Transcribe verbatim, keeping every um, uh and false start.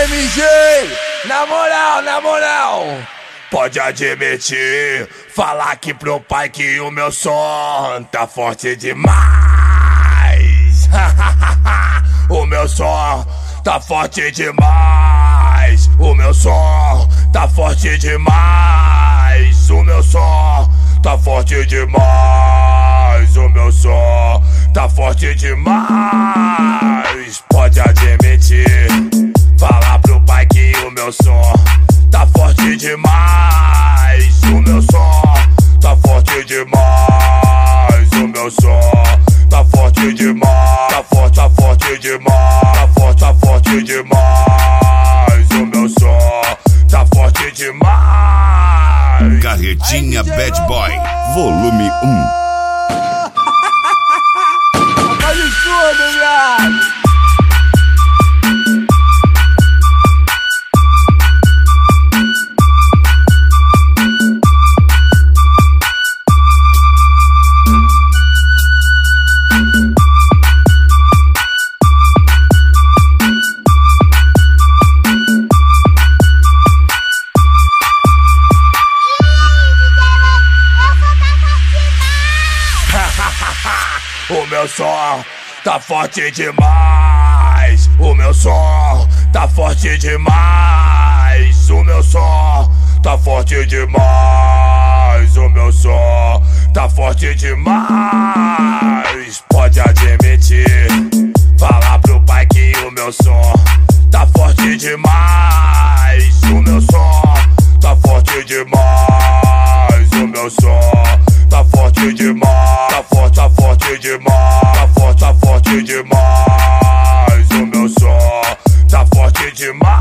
M G, na moral, na moral, pode admitir, falar aqui pro pai que o meu som tá forte demais. O meu som tá forte demais. O meu som tá forte demais. O meu som tá forte demais. O meu som tá forte demais. Pode admitir, falar pro pai que o meu som tá forte demais. O meu som tá forte demais. O meu som tá forte demais. Tá forte, tá forte demais. Tá forte, tá forte demais. O meu som tá forte demais. Carretinha Bad Boy, volume um. Faz tudo, viado. O meu som tá forte demais. O meu som tá forte demais. O meu som tá forte demais. O meu som tá forte demais. Pode admitir, falar pro pai que o meu som tá forte demais. O meu som tá forte demais. O meu som tá forte demais. Tá forte, tá forte demais. Tá forte, tá forte demais. O meu som tá forte demais.